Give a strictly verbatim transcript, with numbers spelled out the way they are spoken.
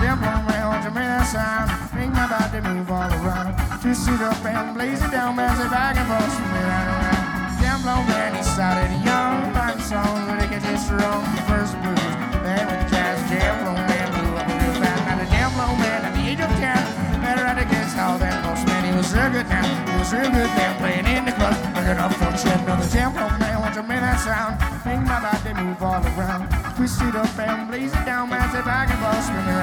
Jam floor man, won't you make that sound? Make my body move all around. Twist it up and blaze it down, bounce it back and forth, spin it right around. Jam floor man, he started young, writing songs, but he gets it wrong. First blues, then with jazz. Jam floor man blew up real fast. Now the jam floor man at the age of ten, better at the guess how that most man. He was real good now, he was real good then, playing in the club, looking up for shit. Another jam floor man, won't you make that sound? Make my body move all around. Twist it up and blaze it down, bounce it back and forth, spin it.